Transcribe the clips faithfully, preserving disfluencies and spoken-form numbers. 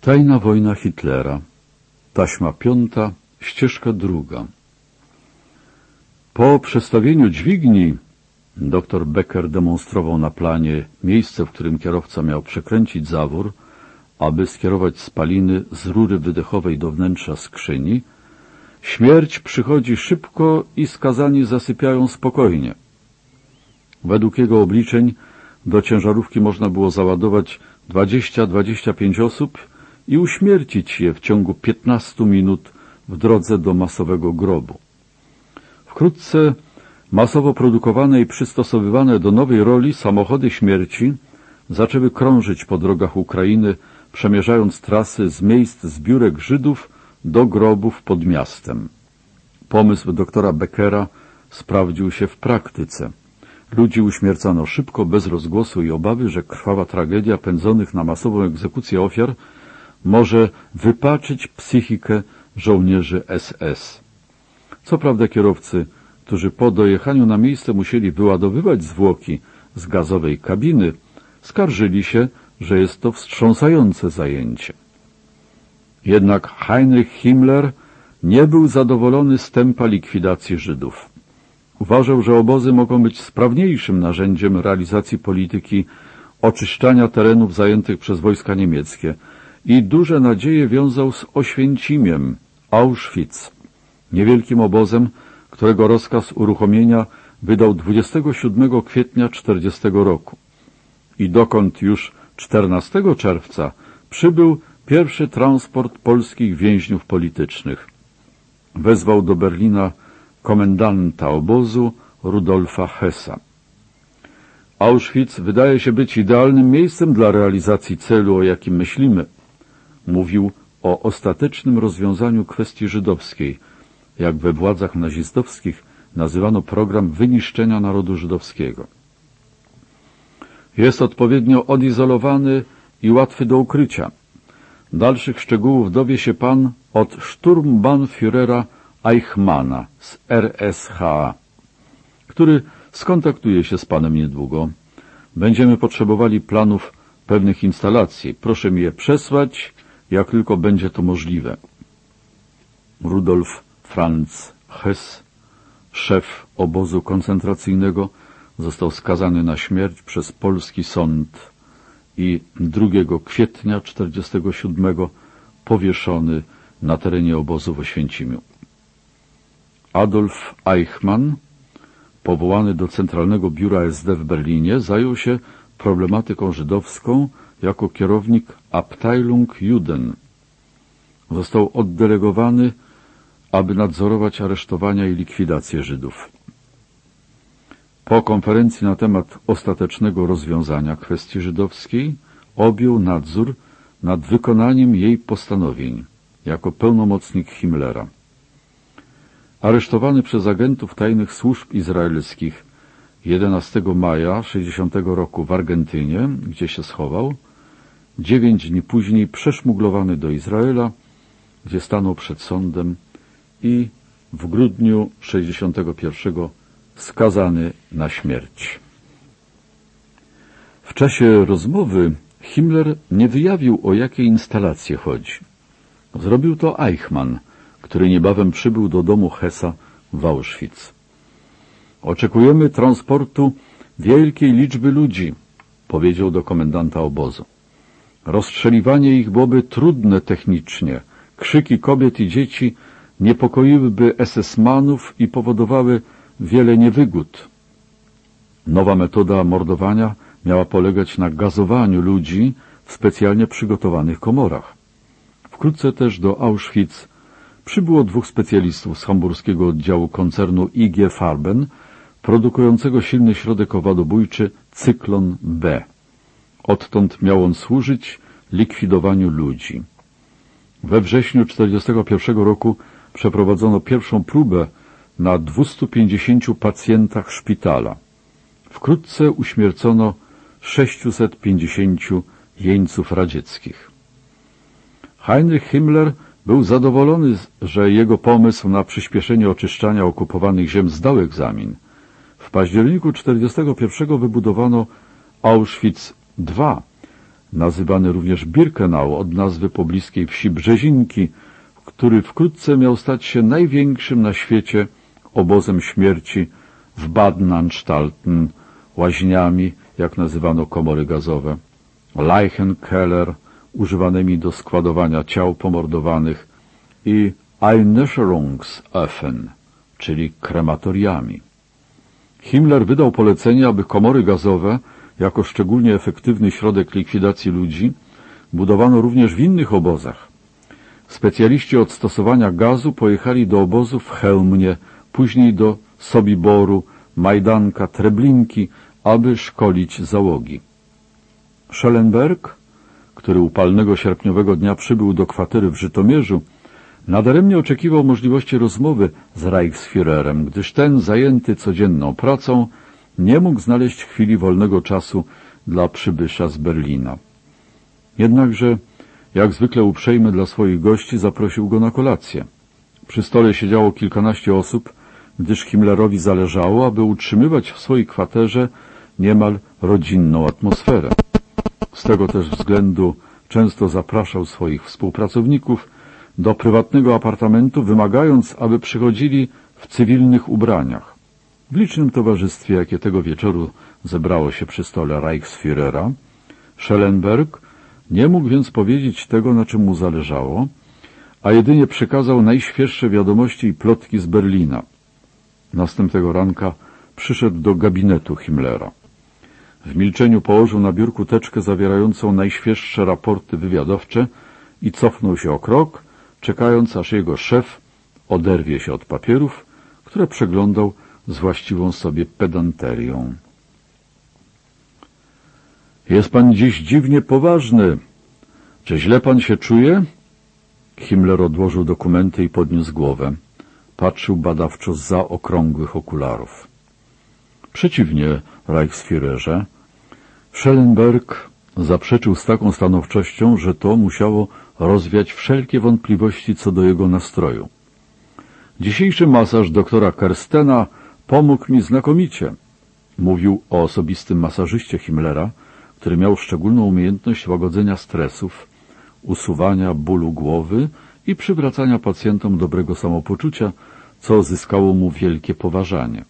Tajna wojna Hitlera. Taśma piąta, ścieżka druga. Po przestawieniu dźwigni doktor Becker demonstrował na planie miejsce, w którym kierowca miał przekręcić zawór, aby skierować spaliny z rury wydechowej do wnętrza skrzyni. Śmierć przychodzi szybko i skazani zasypiają spokojnie. Według jego obliczeń do ciężarówki można było załadować dwadzieścia do dwudziestu pięciu osób i uśmiercić je w ciągu piętnastu minut w drodze do masowego grobu. Wkrótce masowo produkowane i przystosowywane do nowej roli samochody śmierci zaczęły krążyć po drogach Ukrainy, przemierzając trasy z miejsc zbiórek Żydów do grobów pod miastem. Pomysł doktora Beckera sprawdził się w praktyce. Ludzi uśmiercano szybko, bez rozgłosu i obawy, że krwawa tragedia pędzonych na masową egzekucję ofiar może wypaczyć psychikę żołnierzy S S. Co prawda kierowcy, którzy po dojechaniu na miejsce musieli wyładowywać zwłoki z gazowej kabiny, skarżyli się, że jest to wstrząsające zajęcie. Jednak Heinrich Himmler nie był zadowolony z tempa likwidacji Żydów. Uważał, że obozy mogą być sprawniejszym narzędziem realizacji polityki oczyszczania terenów zajętych przez wojska niemieckie i duże nadzieje wiązał z Oświęcimiem, Auschwitz, niewielkim obozem, którego rozkaz uruchomienia wydał dwudziestego siódmego kwietnia tysiąc dziewięćset czterdziestego roku i dokąd już czternastego czerwca przybył pierwszy transport polskich więźniów politycznych. Wezwał do Berlina komendanta obozu Rudolfa Hessa. Auschwitz wydaje się być idealnym miejscem dla realizacji celu, o jakim myślimy. Mówił o ostatecznym rozwiązaniu kwestii żydowskiej, jak we władzach nazistowskich nazywano program wyniszczenia narodu żydowskiego. Jest odpowiednio odizolowany i łatwy do ukrycia. Dalszych szczegółów dowie się pan od Sturmbannführera Eichmanna z R S H, który skontaktuje się z panem niedługo. Będziemy potrzebowali planów pewnych instalacji. Proszę mi je przesłać, jak tylko będzie to możliwe. Rudolf Franz Hess, szef obozu koncentracyjnego, został skazany na śmierć przez polski sąd i drugiego kwietnia tysiąc dziewięćset czterdziestego siódmego powieszony na terenie obozu w Oświęcimiu. Adolf Eichmann, powołany do Centralnego Biura S D w Berlinie, zajął się problematyką żydowską jako kierownik Abteilung Juden. Został oddelegowany, aby nadzorować aresztowania i likwidację Żydów. Po konferencji na temat ostatecznego rozwiązania kwestii żydowskiej objął nadzór nad wykonaniem jej postanowień jako pełnomocnik Himmlera. Aresztowany przez agentów tajnych służb izraelskich jedenastego maja tysiąc dziewięćset sześćdziesiątego roku w Argentynie, gdzie się schował, dziewięć dni później przeszmuglowany do Izraela, gdzie stanął przed sądem i w grudniu tysiąc dziewięćset sześćdziesiątego pierwszego skazany na śmierć. W czasie rozmowy Himmler nie wyjawił, o jakie instalacje chodzi. Zrobił to Eichmann, który niebawem przybył do domu Hessa w Auschwitz. Oczekujemy transportu wielkiej liczby ludzi, powiedział do komendanta obozu. Rozstrzeliwanie ich byłoby trudne technicznie. Krzyki kobiet i dzieci niepokoiłyby es es manów i powodowały wiele niewygód. Nowa metoda mordowania miała polegać na gazowaniu ludzi w specjalnie przygotowanych komorach. Wkrótce też do Auschwitz przybyło dwóch specjalistów z hamburskiego oddziału koncernu I G Farben, produkującego silny środek owadobójczy Cyklon B. Odtąd miał on służyć likwidowaniu ludzi. We wrześniu tysiąc dziewięćset czterdziestego pierwszego roku przeprowadzono pierwszą próbę na dwustu pięćdziesięciu pacjentach szpitala. Wkrótce uśmiercono sześciuset pięćdziesięciu jeńców radzieckich. Heinrich Himmler był zadowolony, że jego pomysł na przyspieszenie oczyszczania okupowanych ziem zdał egzamin. W październiku tysiąc dziewięćset czterdziestego pierwszego wybudowano Auschwitz dwa, nazywany również Birkenau od nazwy pobliskiej wsi Brzezinki, który wkrótce miał stać się największym na świecie obozem śmierci w Badenanstalten, łaźniami, jak nazywano komory gazowe, Leichenkeller, używanymi do składowania ciał pomordowanych, i Einnöcherungsöfen, czyli krematoriami. Himmler wydał polecenie, aby komory gazowe, jako szczególnie efektywny środek likwidacji ludzi, budowano również w innych obozach. Specjaliści od stosowania gazu pojechali do obozów w Chełmnie, później do Sobiboru, Majdanka, Treblinki, aby szkolić załogi. Schellenberg, który upalnego sierpniowego dnia przybył do kwatery w Żytomierzu, nadaremnie oczekiwał możliwości rozmowy z Reichsführerem, gdyż ten, zajęty codzienną pracą, nie mógł znaleźć chwili wolnego czasu dla przybysza z Berlina. Jednakże, jak zwykle uprzejmy dla swoich gości, zaprosił go na kolację. Przy stole siedziało kilkanaście osób, gdyż Himmlerowi zależało, aby utrzymywać w swojej kwaterze niemal rodzinną atmosferę. Z tego też względu często zapraszał swoich współpracowników do prywatnego apartamentu, wymagając, aby przychodzili w cywilnych ubraniach. W licznym towarzystwie, jakie tego wieczoru zebrało się przy stole Reichsführera, Schellenberg nie mógł więc powiedzieć tego, na czym mu zależało, a jedynie przekazał najświeższe wiadomości i plotki z Berlina. Następnego ranka przyszedł do gabinetu Himmlera. W milczeniu położył na biurku teczkę zawierającą najświeższe raporty wywiadowcze i cofnął się o krok, czekając, aż jego szef oderwie się od papierów, które przeglądał z właściwą sobie pedanterią. Jest pan dziś dziwnie poważny. Czy źle pan się czuje? Himmler odłożył dokumenty i podniósł głowę. Patrzył badawczo zza okrągłych okularów. Przeciwnie, Reichsführerze. Schellenberg zaprzeczył z taką stanowczością, że to musiało rozwiać wszelkie wątpliwości co do jego nastroju. Dzisiejszy masaż doktora Kerstena pomógł mi znakomicie. Mówił o osobistym masażyście Himmlera, który miał szczególną umiejętność łagodzenia stresów, usuwania bólu głowy i przywracania pacjentom dobrego samopoczucia, co zyskało mu wielkie poważanie.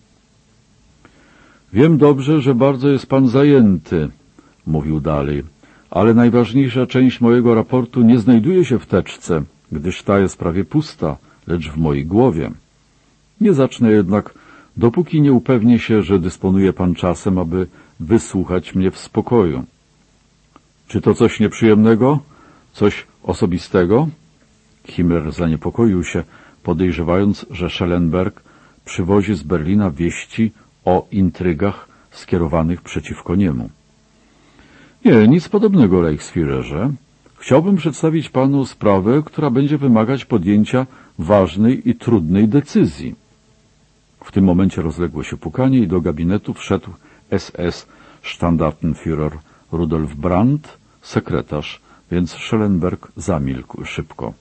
Wiem dobrze, że bardzo jest pan zajęty, mówił dalej, ale najważniejsza część mojego raportu nie znajduje się w teczce, gdyż ta jest prawie pusta, lecz w mojej głowie. Nie zacznę jednak, dopóki nie upewnię się, że dysponuje pan czasem, aby wysłuchać mnie w spokoju. Czy to coś nieprzyjemnego? Coś osobistego? Himmler zaniepokoił się, podejrzewając, że Schellenberg przywozi z Berlina wieści o intrygach skierowanych przeciwko niemu. Nie, nic podobnego, Reichsführerze. Chciałbym przedstawić panu sprawę, która będzie wymagać podjęcia ważnej i trudnej decyzji. W tym momencie rozległo się pukanie i do gabinetu wszedł S S Standartenführer Rudolf Brandt, sekretarz, więc Schellenberg zamilkł szybko.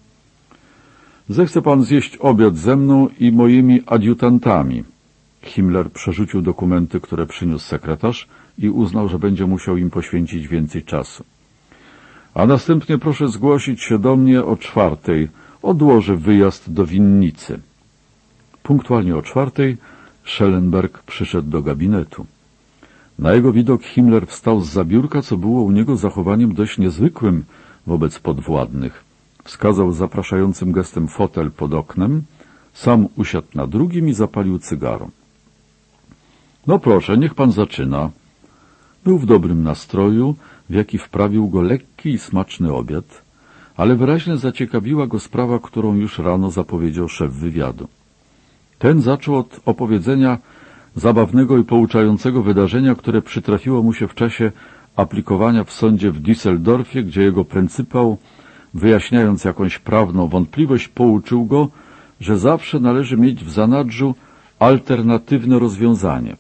Zechce pan zjeść obiad ze mną i moimi adiutantami. Himmler przerzucił dokumenty, które przyniósł sekretarz i uznał, że będzie musiał im poświęcić więcej czasu. A następnie proszę zgłosić się do mnie o czwartej. Odłożę wyjazd do winnicy. Punktualnie o czwartej Schellenberg przyszedł do gabinetu. Na jego widok Himmler wstał zza biurka, co było u niego zachowaniem dość niezwykłym wobec podwładnych. Wskazał zapraszającym gestem fotel pod oknem, sam usiadł na drugim i zapalił cygaro. No proszę, niech pan zaczyna. Był w dobrym nastroju, w jaki wprawił go lekki i smaczny obiad, ale wyraźnie zaciekawiła go sprawa, którą już rano zapowiedział szef wywiadu. Ten zaczął od opowiedzenia zabawnego i pouczającego wydarzenia, które przytrafiło mu się w czasie aplikowania w sądzie w Düsseldorfie, gdzie jego pryncypał, wyjaśniając jakąś prawną wątpliwość, pouczył go, że zawsze należy mieć w zanadrzu alternatywne rozwiązanie.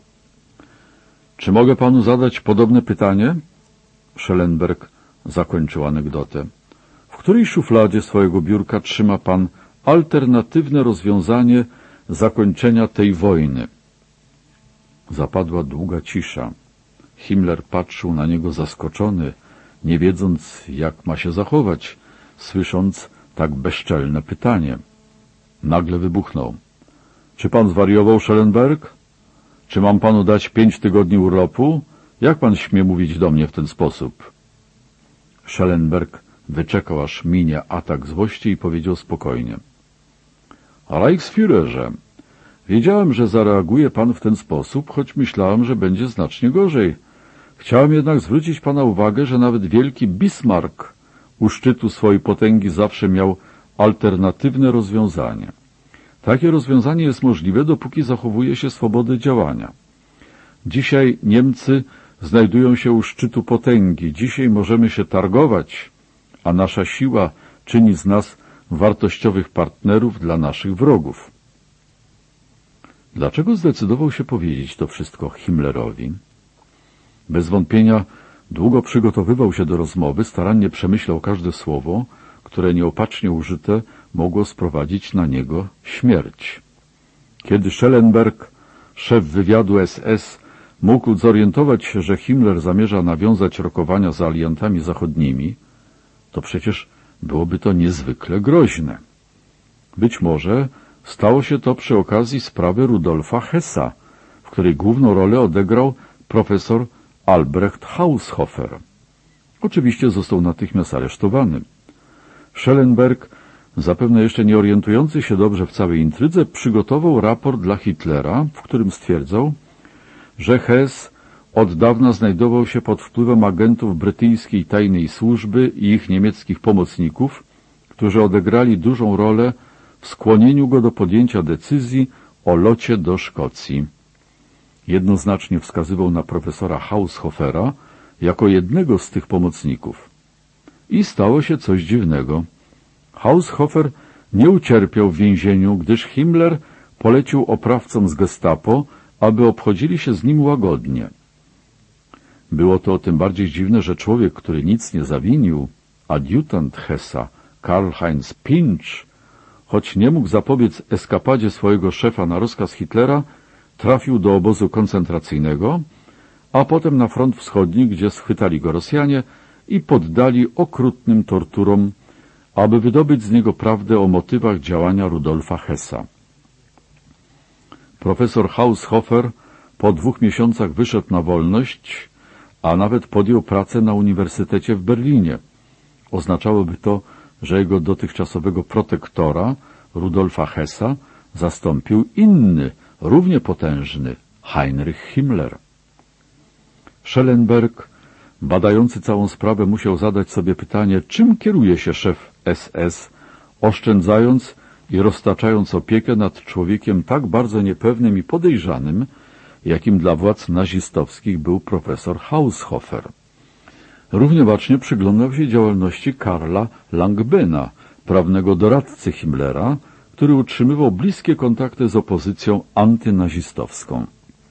Czy mogę panu zadać podobne pytanie? Schellenberg zakończył anegdotę. W której szufladzie swojego biurka trzyma pan alternatywne rozwiązanie zakończenia tej wojny? Zapadła długa cisza. Himmler patrzył na niego zaskoczony, nie wiedząc, jak ma się zachować, słysząc tak bezczelne pytanie. Nagle wybuchnął. Czy pan zwariował, Schellenberg? Czy mam panu dać pięć tygodni urlopu? Jak pan śmie mówić do mnie w ten sposób? Schellenberg wyczekał, aż minie atak złości i powiedział spokojnie. Reichsführerze, wiedziałem, że zareaguje pan w ten sposób, choć myślałem, że będzie znacznie gorzej. Chciałem jednak zwrócić pana uwagę, że nawet wielki Bismarck u szczytu swojej potęgi zawsze miał alternatywne rozwiązanie. Takie rozwiązanie jest możliwe, dopóki zachowuje się swobodę działania. Dzisiaj Niemcy znajdują się u szczytu potęgi. Dzisiaj możemy się targować, a nasza siła czyni z nas wartościowych partnerów dla naszych wrogów. Dlaczego zdecydował się powiedzieć to wszystko Himmlerowi? Bez wątpienia długo przygotowywał się do rozmowy, starannie przemyślał każde słowo, które nieopatrznie użyte mogło sprowadzić na niego śmierć. Kiedy Schellenberg, szef wywiadu S S, mógł zorientować się, że Himmler zamierza nawiązać rokowania z aliantami zachodnimi, to przecież byłoby to niezwykle groźne. Być może stało się to przy okazji sprawy Rudolfa Hessa, w której główną rolę odegrał profesor Albrecht Haushofer. Oczywiście został natychmiast aresztowany. Schellenberg, zapewne jeszcze nie orientujący się dobrze w całej intrydze, przygotował raport dla Hitlera, w którym stwierdzał, że Hess od dawna znajdował się pod wpływem agentów brytyjskiej tajnej służby i ich niemieckich pomocników, którzy odegrali dużą rolę w skłonieniu go do podjęcia decyzji o locie do Szkocji. Jednoznacznie wskazywał na profesora Haushofera jako jednego z tych pomocników. I stało się coś dziwnego. Haushofer nie ucierpiał w więzieniu, gdyż Himmler polecił oprawcom z gestapo, aby obchodzili się z nim łagodnie. Było to tym bardziej dziwne, że człowiek, który nic nie zawinił, adiutant Hessa, Karl-Heinz Pinch, choć nie mógł zapobiec eskapadzie swojego szefa na rozkaz Hitlera, trafił do obozu koncentracyjnego, a potem na front wschodni, gdzie schwytali go Rosjanie i poddali okrutnym torturom, aby wydobyć z niego prawdę o motywach działania Rudolfa Hessa. Profesor Haushofer po dwóch miesiącach wyszedł na wolność, a nawet podjął pracę na Uniwersytecie w Berlinie. Oznaczałoby to, że jego dotychczasowego protektora, Rudolfa Hessa, zastąpił inny, równie potężny, Heinrich Himmler. Schellenberg, badający całą sprawę, musiał zadać sobie pytanie, czym kieruje się szef S S, oszczędzając i roztaczając opiekę nad człowiekiem tak bardzo niepewnym i podejrzanym, jakim dla władz nazistowskich był profesor Haushofer. Równie bacznie przyglądał się działalności Karla Langbena, prawnego doradcy Himmlera, który utrzymywał bliskie kontakty z opozycją antynazistowską.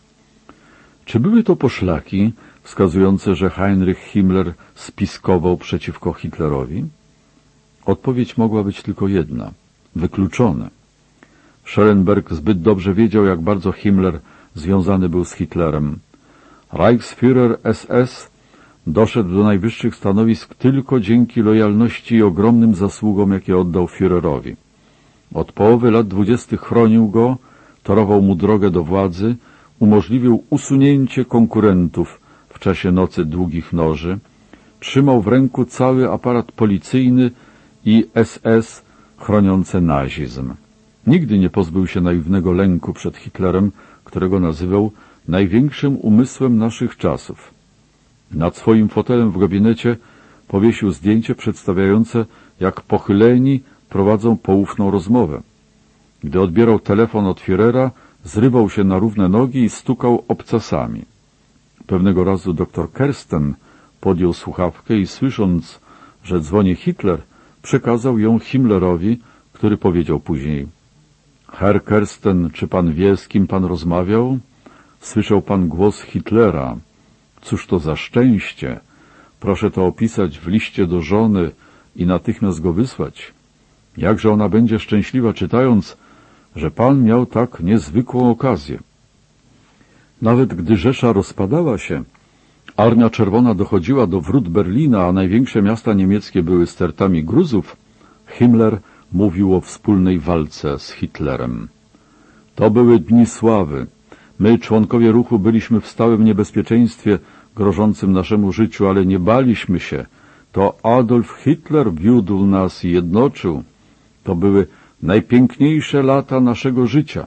Czy były to poszlaki wskazujące, że Heinrich Himmler spiskował przeciwko Hitlerowi? Odpowiedź mogła być tylko jedna – wykluczone. Schellenberg zbyt dobrze wiedział, jak bardzo Himmler związany był z Hitlerem. Reichsführer S S doszedł do najwyższych stanowisk tylko dzięki lojalności i ogromnym zasługom, jakie oddał Führerowi. Od połowy lat dwudziestych chronił go, torował mu drogę do władzy, umożliwił usunięcie konkurentów w czasie nocy długich noży, trzymał w ręku cały aparat policyjny i S S chroniące nazizm. Nigdy nie pozbył się naiwnego lęku przed Hitlerem, którego nazywał największym umysłem naszych czasów. Nad swoim fotelem w gabinecie powiesił zdjęcie przedstawiające, jak pochyleni prowadzą poufną rozmowę. Gdy odbierał telefon od Führera, zrywał się na równe nogi i stukał obcasami. Pewnego razu doktor Kersten podjął słuchawkę i słysząc, że dzwoni Hitler, przekazał ją Himmlerowi, który powiedział później: Herr Kersten, czy pan wie, z kim pan rozmawiał? Słyszał pan głos Hitlera. Cóż to za szczęście! Proszę to opisać w liście do żony i natychmiast go wysłać. Jakże ona będzie szczęśliwa, czytając, że pan miał tak niezwykłą okazję. Nawet gdy Rzesza rozpadała się, Armia Czerwona dochodziła do wrót Berlina, a największe miasta niemieckie były stertami gruzów, Himmler mówił o wspólnej walce z Hitlerem. To były dni sławy. My, członkowie ruchu, byliśmy w stałym niebezpieczeństwie grożącym naszemu życiu, ale nie baliśmy się. To Adolf Hitler wiódł nas i jednoczył. To były najpiękniejsze lata naszego życia.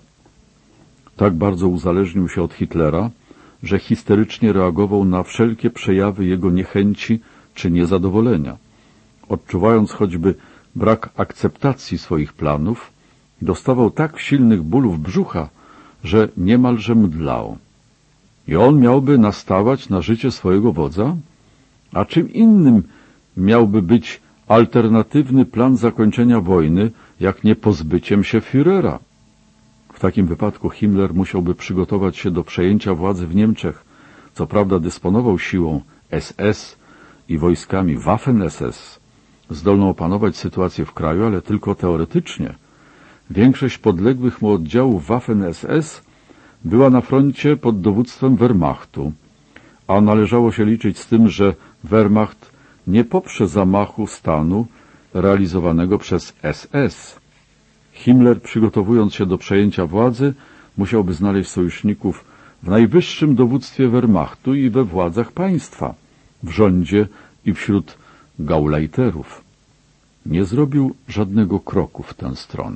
Tak bardzo uzależnił się od Hitlera, że histerycznie reagował na wszelkie przejawy jego niechęci czy niezadowolenia. Odczuwając choćby brak akceptacji swoich planów, dostawał tak silnych bólów brzucha, że niemalże mdlał. I on miałby nastawać na życie swojego wodza? A czym innym miałby być alternatywny plan zakończenia wojny, jak nie pozbyciem się Führera? W takim wypadku Himmler musiałby przygotować się do przejęcia władzy w Niemczech. Co prawda dysponował siłą S S i wojskami Waffen-S S, zdolną opanować sytuację w kraju, ale tylko teoretycznie. Większość podległych mu oddziałów Waffen-S S była na froncie pod dowództwem Wehrmachtu, a należało się liczyć z tym, że Wehrmacht nie poprze zamachu stanu realizowanego przez S S. Himmler, przygotowując się do przejęcia władzy, musiałby znaleźć sojuszników w najwyższym dowództwie Wehrmachtu i we władzach państwa, w rządzie i wśród Gauleiterów. Nie zrobił żadnego kroku w tę stronę.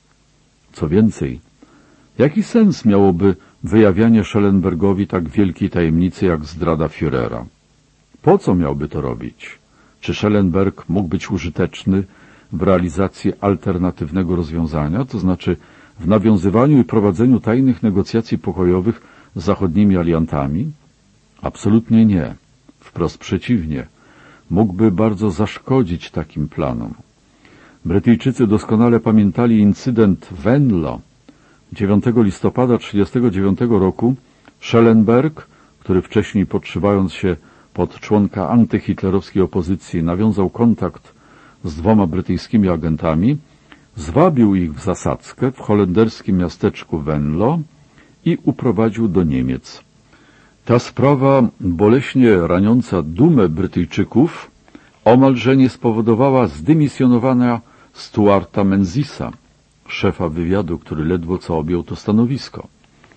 Co więcej, jaki sens miałoby wyjawianie Schellenbergowi tak wielkiej tajemnicy jak zdrada Führera? Po co miałby to robić? Czy Schellenberg mógł być użyteczny w realizacji alternatywnego rozwiązania, to znaczy w nawiązywaniu i prowadzeniu tajnych negocjacji pokojowych z zachodnimi aliantami? Absolutnie nie. Wprost przeciwnie. Mógłby bardzo zaszkodzić takim planom. Brytyjczycy doskonale pamiętali incydent Venlo. dziewiątego listopada tysiąc dziewięćset trzydziestego dziewiątego roku Schellenberg, który wcześniej podszywając się pod członka antyhitlerowskiej opozycji nawiązał kontakt z dwoma brytyjskimi agentami, zwabił ich w zasadzkę w holenderskim miasteczku Venlo i uprowadził do Niemiec. Ta sprawa, boleśnie raniąca dumę Brytyjczyków, omalże nie spowodowała zdymisjonowania Stuarta Menzisa, szefa wywiadu, który ledwo co objął to stanowisko.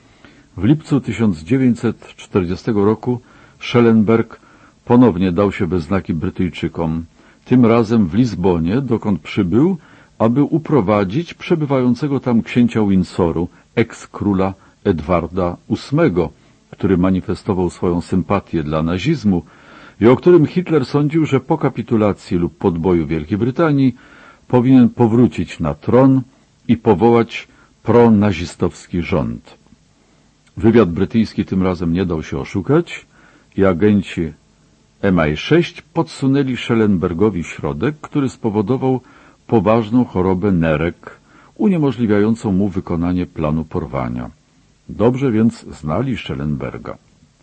W lipcu tysiąc dziewięćset czterdziestego roku Schellenberg ponownie dał się we znaki Brytyjczykom, tym razem w Lizbonie, dokąd przybył, aby uprowadzić przebywającego tam księcia Windsoru, eks-króla Edwarda ósmego, który manifestował swoją sympatię dla nazizmu i o którym Hitler sądził, że po kapitulacji lub podboju Wielkiej Brytanii powinien powrócić na tron i powołać pronazistowski rząd. Wywiad brytyjski tym razem nie dał się oszukać i agenci M I sześć podsunęli Schellenbergowi środek, który spowodował poważną chorobę nerek, uniemożliwiającą mu wykonanie planu porwania. Dobrze więc znali Schellenberga.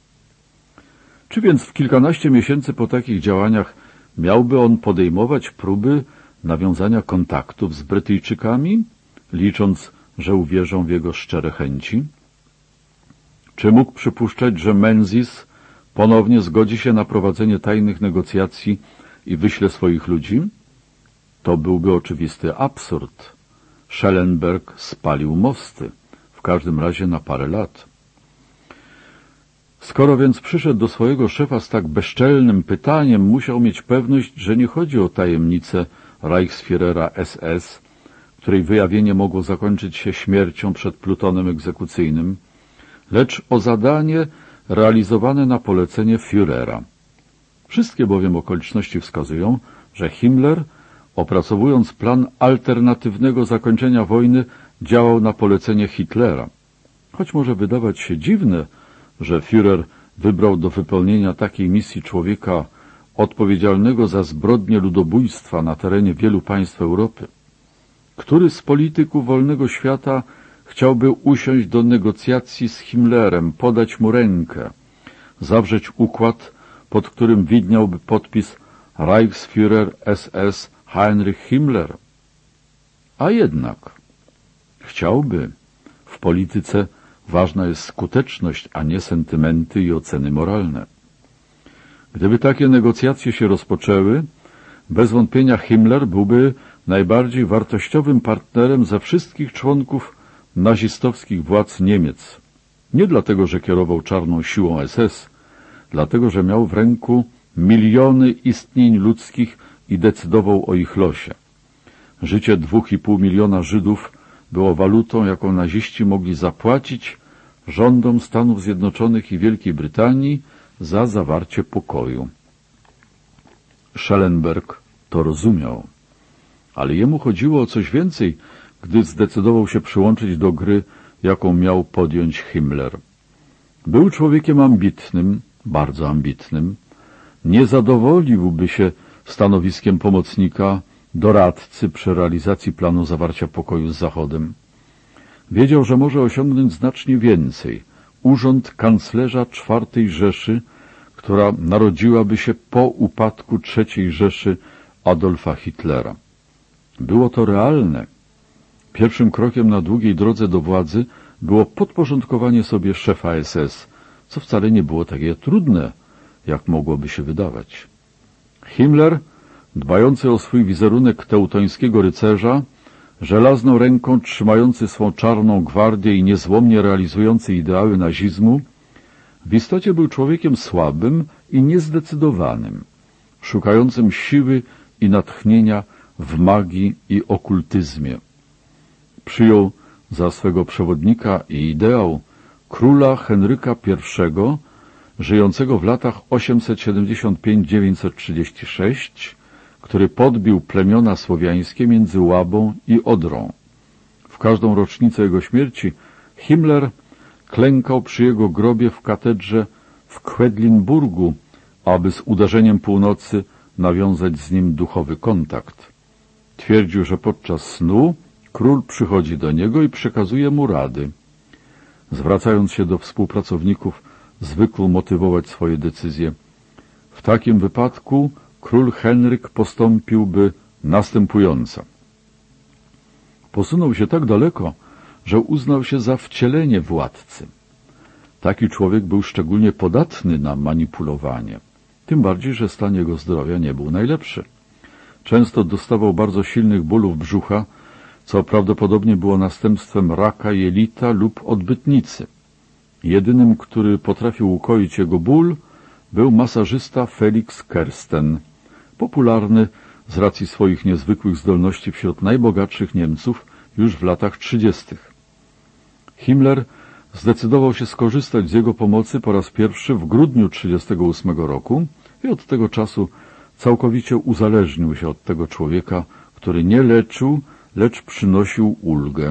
Czy więc w kilkanaście miesięcy po takich działaniach miałby on podejmować próby nawiązania kontaktów z Brytyjczykami, licząc, że uwierzą w jego szczere chęci? Czy mógł przypuszczać, że Menzies ponownie zgodzi się na prowadzenie tajnych negocjacji i wyśle swoich ludzi? To byłby oczywisty absurd. Schellenberg spalił mosty, w każdym razie na parę lat. Skoro więc przyszedł do swojego szefa z tak bezczelnym pytaniem, musiał mieć pewność, że nie chodzi o tajemnicę Reichsführera S S, której wyjawienie mogło zakończyć się śmiercią przed plutonem egzekucyjnym, lecz o zadanie realizowane na polecenie Führera. Wszystkie bowiem okoliczności wskazują, że Himmler, opracowując plan alternatywnego zakończenia wojny, działał na polecenie Hitlera. Choć może wydawać się dziwne, że Führer wybrał do wypełnienia takiej misji człowieka odpowiedzialnego za zbrodnie ludobójstwa na terenie wielu państw Europy. Który z polityków wolnego świata chciałby usiąść do negocjacji z Himmlerem, podać mu rękę, zawrzeć układ, pod którym widniałby podpis Reichsführer S S Heinrich Himmler? A jednak chciałby. W polityce ważna jest skuteczność, a nie sentymenty i oceny moralne. Gdyby takie negocjacje się rozpoczęły, bez wątpienia Himmler byłby najbardziej wartościowym partnerem ze wszystkich członków nazistowskich władz Niemiec. Nie dlatego, że kierował czarną siłą S S, dlatego, że miał w ręku miliony istnień ludzkich i decydował o ich losie. Życie dwóch i pół miliona Żydów było walutą, jaką naziści mogli zapłacić rządom Stanów Zjednoczonych i Wielkiej Brytanii za zawarcie pokoju. Schellenberg to rozumiał, ale jemu chodziło o coś więcej, gdy zdecydował się przyłączyć do gry, jaką miał podjąć Himmler. Był człowiekiem ambitnym, bardzo ambitnym. Nie zadowoliłby się stanowiskiem pomocnika, doradcy przy realizacji planu zawarcia pokoju z Zachodem. Wiedział, że może osiągnąć znacznie więcej. Urząd kanclerza czwartej Rzeszy, która narodziłaby się po upadku trzeciej Rzeszy Adolfa Hitlera. Było to realne. Pierwszym krokiem na długiej drodze do władzy było podporządkowanie sobie szefa S S, co wcale nie było takie trudne, jak mogłoby się wydawać. Himmler, dbający o swój wizerunek teutońskiego rycerza, żelazną ręką trzymający swą czarną gwardię i niezłomnie realizujący ideały nazizmu, w istocie był człowiekiem słabym i niezdecydowanym, szukającym siły i natchnienia w magii i okultyzmie. Przyjął za swego przewodnika i ideał króla Henryka I, żyjącego w latach osiemset siedemdziesiąt pięć do dziewięćset trzydzieści sześć, który podbił plemiona słowiańskie między Łabą i Odrą. W każdą rocznicę jego śmierci Himmler klękał przy jego grobie w katedrze w Quedlinburgu, aby z uderzeniem północy nawiązać z nim duchowy kontakt. Twierdził, że podczas snu król przychodzi do niego i przekazuje mu rady. Zwracając się do współpracowników, zwykł motywować swoje decyzje. W takim wypadku król Henryk postąpiłby następująco. Posunął się tak daleko, że uznał się za wcielenie władcy. Taki człowiek był szczególnie podatny na manipulowanie, tym bardziej, że stan jego zdrowia nie był najlepszy. Często dostawał bardzo silnych bólów brzucha, co prawdopodobnie było następstwem raka jelita lub odbytnicy. Jedynym, który potrafił ukoić jego ból, był masażysta Felix Kersten, popularny z racji swoich niezwykłych zdolności wśród najbogatszych Niemców już w latach trzydziestych. Himmler zdecydował się skorzystać z jego pomocy po raz pierwszy w grudniu trzydziestego ósmego roku i od tego czasu całkowicie uzależnił się od tego człowieka, który nie leczył, lecz przynosił ulgę.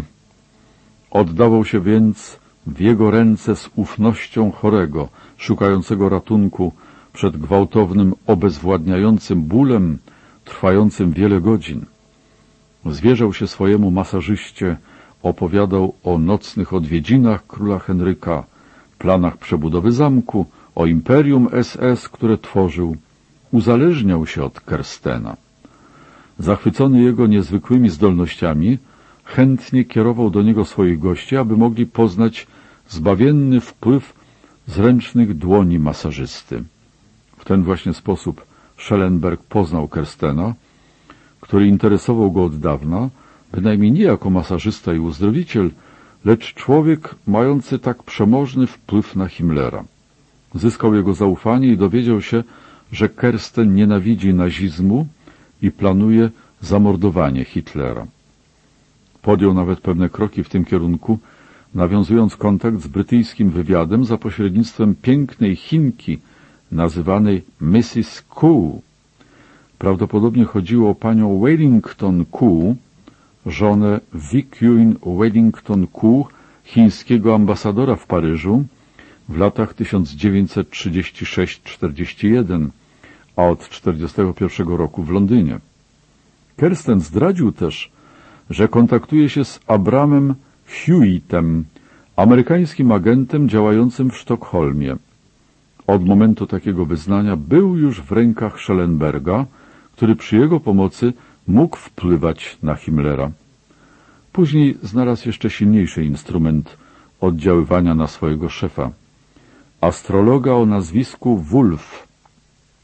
Oddawał się więc w jego ręce z ufnością chorego, szukającego ratunku przed gwałtownym, obezwładniającym bólem, trwającym wiele godzin. Zwierzał się swojemu masażyście, opowiadał o nocnych odwiedzinach króla Henryka, planach przebudowy zamku, o imperium S S, które tworzył. Uzależniał się od Kerstena. Zachwycony jego niezwykłymi zdolnościami, chętnie kierował do niego swoich gości, aby mogli poznać zbawienny wpływ zręcznych dłoni masażysty. W ten właśnie sposób Schellenberg poznał Kerstena, który interesował go od dawna, bynajmniej nie jako masażysta i uzdrowiciel, lecz człowiek mający tak przemożny wpływ na Himmlera. Zyskał jego zaufanie i dowiedział się, że Kersten nienawidzi nazizmu i planuje zamordowanie Hitlera. Podjął nawet pewne kroki w tym kierunku, nawiązując kontakt z brytyjskim wywiadem za pośrednictwem pięknej Chinki nazywanej missus Koo. Prawdopodobnie chodziło o panią Wellington Koo, żonę Vikyun Wellington Koo, chińskiego ambasadora w Paryżu w latach tysiąc dziewięćset trzydziesty szósty do czterdziestego pierwszego, a od tysiąc dziewięćset czterdziestego pierwszego roku w Londynie. Kersten zdradził też, że kontaktuje się z Abramem Hewittem, amerykańskim agentem działającym w Sztokholmie. Od momentu takiego wyznania był już w rękach Schellenberga, który przy jego pomocy mógł wpływać na Himmlera. Później znalazł jeszcze silniejszy instrument oddziaływania na swojego szefa. Astrologa o nazwisku Wolf.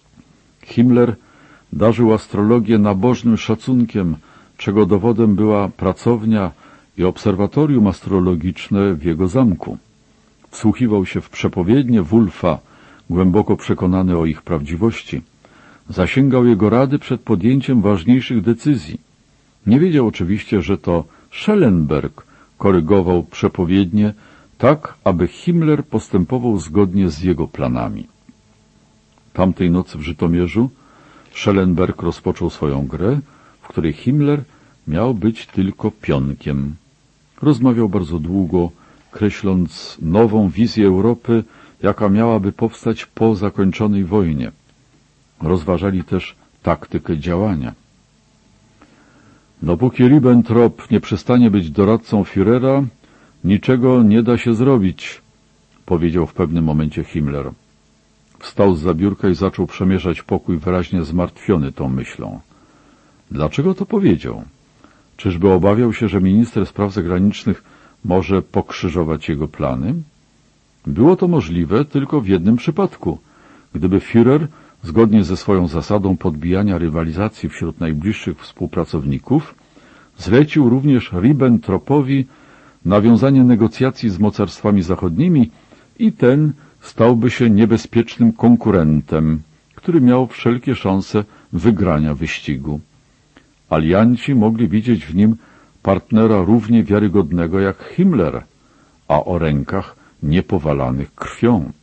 Himmler darzył astrologię nabożnym szacunkiem, czego dowodem była pracownia i obserwatorium astrologiczne w jego zamku. Wsłuchiwał się w przepowiednie Wulfa, głęboko przekonany o ich prawdziwości. Zasięgał jego rady przed podjęciem ważniejszych decyzji. Nie wiedział oczywiście, że to Schellenberg korygował przepowiednie tak, aby Himmler postępował zgodnie z jego planami. Tamtej nocy w Żytomierzu Schellenberg rozpoczął swoją grę, w której Himmler miał być tylko pionkiem. Rozmawiał bardzo długo, kreśląc nową wizję Europy, jaka miałaby powstać po zakończonej wojnie. Rozważali też taktykę działania. Dopóki Ribbentrop nie przestanie być doradcą Führera, niczego nie da się zrobić, powiedział w pewnym momencie Himmler. Wstał zza biurka i zaczął przemierzać pokój, wyraźnie zmartwiony tą myślą. Dlaczego to powiedział? Czyżby obawiał się, że minister spraw zagranicznych może pokrzyżować jego plany? Było to możliwe tylko w jednym przypadku. Gdyby Führer, zgodnie ze swoją zasadą podbijania rywalizacji wśród najbliższych współpracowników, zlecił również Ribbentropowi nawiązanie negocjacji z mocarstwami zachodnimi i ten stałby się niebezpiecznym konkurentem, który miał wszelkie szanse wygrania wyścigu. Alianci mogli widzieć w nim partnera równie wiarygodnego jak Himmler, a o rękach niepowalanych krwią.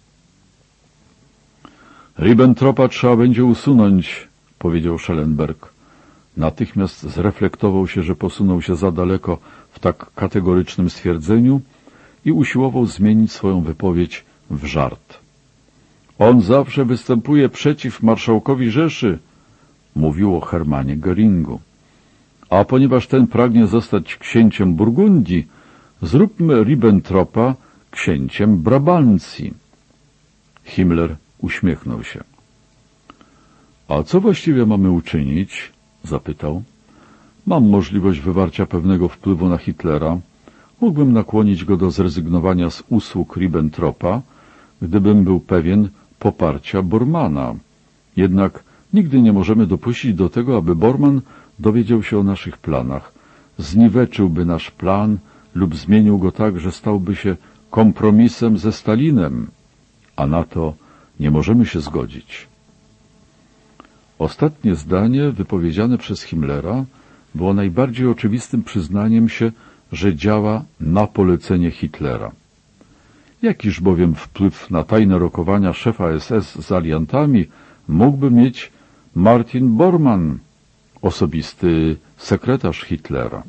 Ribbentropa trzeba będzie usunąć, powiedział Schellenberg. Natychmiast zreflektował się, że posunął się za daleko w tak kategorycznym stwierdzeniu i usiłował zmienić swoją wypowiedź w żart. On zawsze występuje przeciw marszałkowi Rzeszy, mówił o Hermanie Göringu. A ponieważ ten pragnie zostać księciem Burgundii, zróbmy Ribbentropa księciem Brabancji. Himmler uśmiechnął się. A co właściwie mamy uczynić? Zapytał. Mam możliwość wywarcia pewnego wpływu na Hitlera. Mógłbym nakłonić go do zrezygnowania z usług Ribbentropa, gdybym był pewien poparcia Bormana. Jednak nigdy nie możemy dopuścić do tego, aby Bormann dowiedział się o naszych planach. Zniweczyłby nasz plan lub zmienił go tak, że stałby się kompromisem ze Stalinem, a na to nie możemy się zgodzić. Ostatnie zdanie wypowiedziane przez Himmlera było najbardziej oczywistym przyznaniem się, że działa na polecenie Hitlera. Jakiż bowiem wpływ na tajne rokowania szefa S S z aliantami mógłby mieć Martin Bormann, osobisty sekretarz Hitlera?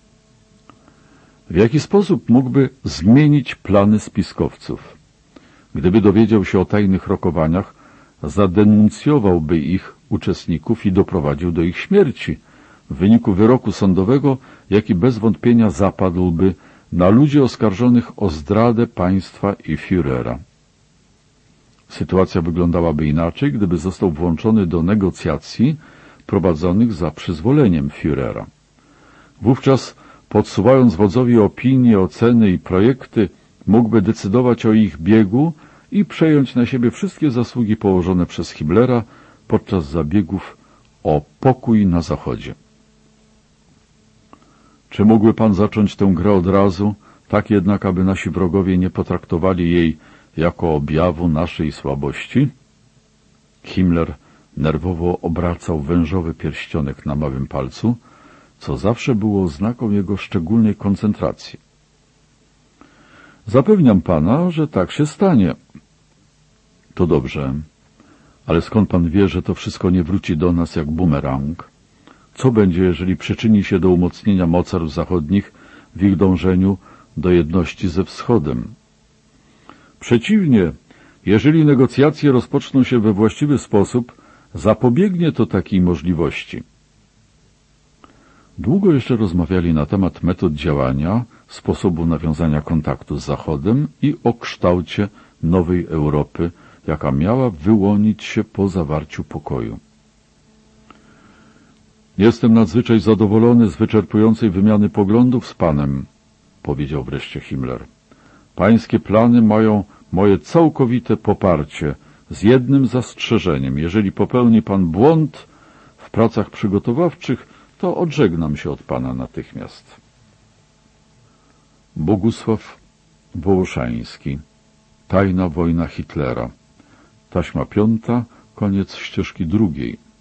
W jaki sposób mógłby zmienić plany spiskowców? Gdyby dowiedział się o tajnych rokowaniach, zadenuncjowałby ich uczestników i doprowadził do ich śmierci, w wyniku wyroku sądowego, jaki bez wątpienia zapadłby na ludzi oskarżonych o zdradę państwa i Führera. Sytuacja wyglądałaby inaczej, gdyby został włączony do negocjacji prowadzonych za przyzwoleniem Führera. Wówczas, podsuwając wodzowi opinie, oceny i projekty, mógłby decydować o ich biegu i przejąć na siebie wszystkie zasługi położone przez Himmlera podczas zabiegów o pokój na Zachodzie. Czy mógłby pan zacząć tę grę od razu, tak jednak, aby nasi wrogowie nie potraktowali jej jako objawu naszej słabości? Himmler nerwowo obracał wężowy pierścionek na małym palcu, co zawsze było oznaką jego szczególnej koncentracji. Zapewniam pana, że tak się stanie. To dobrze, ale skąd pan wie, że to wszystko nie wróci do nas jak bumerang? Co będzie, jeżeli przyczyni się do umocnienia mocarstw zachodnich w ich dążeniu do jedności ze Wschodem? Przeciwnie, jeżeli negocjacje rozpoczną się we właściwy sposób, zapobiegnie to takiej możliwości. Długo jeszcze rozmawiali na temat metod działania, sposobu nawiązania kontaktu z Zachodem i o kształcie nowej Europy, jaka miała wyłonić się po zawarciu pokoju. Jestem nadzwyczaj zadowolony z wyczerpującej wymiany poglądów z panem, powiedział wreszcie Himmler. Pańskie plany mają moje całkowite poparcie, z jednym zastrzeżeniem. Jeżeli popełni pan błąd w pracach przygotowawczych, to odżegnam się od pana natychmiast. Bogusław Wołoszański. Tajna wojna Hitlera. Taśma piąta, koniec ścieżki drugiej.